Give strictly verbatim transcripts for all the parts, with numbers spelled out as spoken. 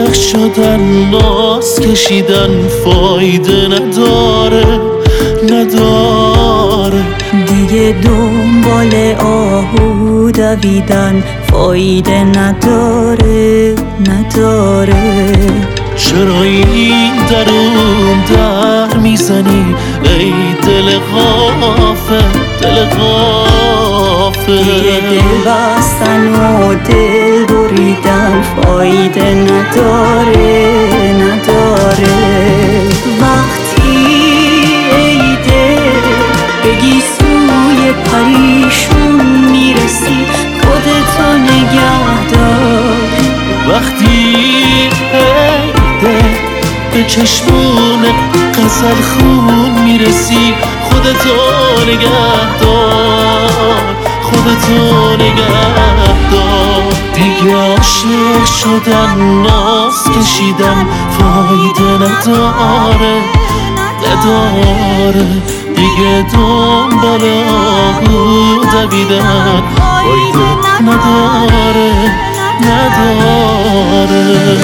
عاشق شدن ناز کشیدن فایده نداره نداره دیگه دنبال آهو دویدن فایده نداره نداره چرا این درون در میزنی ای دل غافل دل غافل دیگه دل بستن و دل بریدن فایده نداره نداره وقتی ای دل بگی سوی پریشون میرسی خودتو نگه دار وقتی ای دل به چشمون غزل خون میرسی خودتو نگه دار خودتو نگه دار دیگه عاشق شدن ناز کشیدن فایده نداره نداره دیگه دنبال آهو دویدن فایده نداره نداره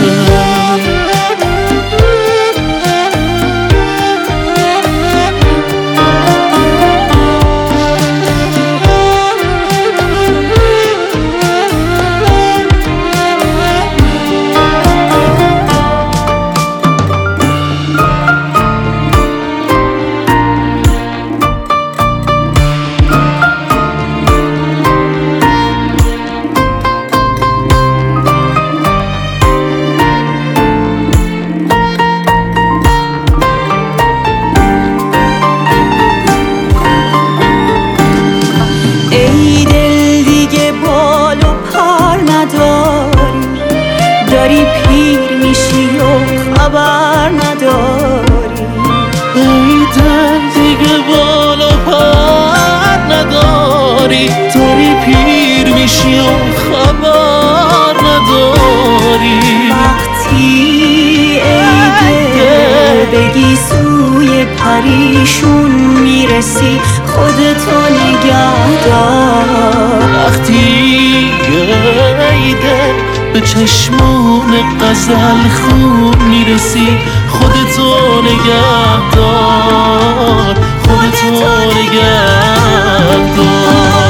داری پیر میشی و خبر نداری ای دل دیگه بالا پر نداری داری پیر میشی و خبر نداری وقتی ای دل بگی سوی پریشون میرسی خودتو نگه دار وقتی ای دل به چشمون غزل خون میرسی خودتو نگه دار خودتو نگه دار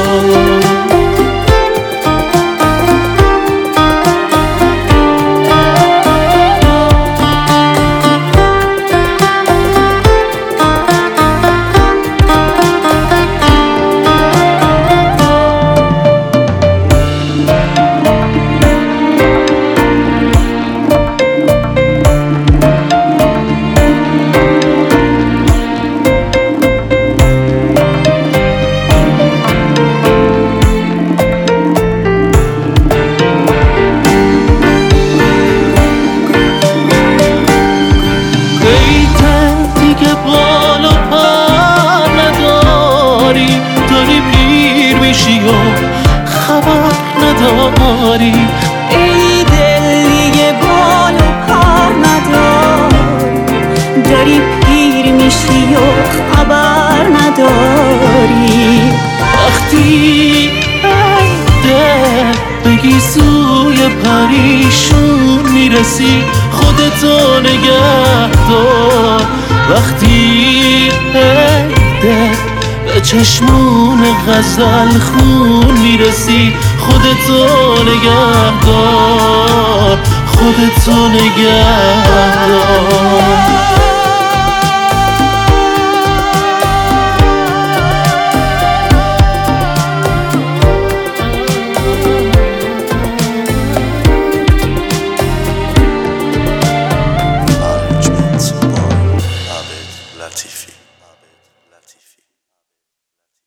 خبر نداری ای دل دیگه بال و پر نداری داری پیر میشی و خبر نداری وقتی ای دل بگی سوی پریشون میرسی خودتو نگه دار وقتی ای دل به چشمون غزل خون میرسی خودتو نگه دار خودتو نگه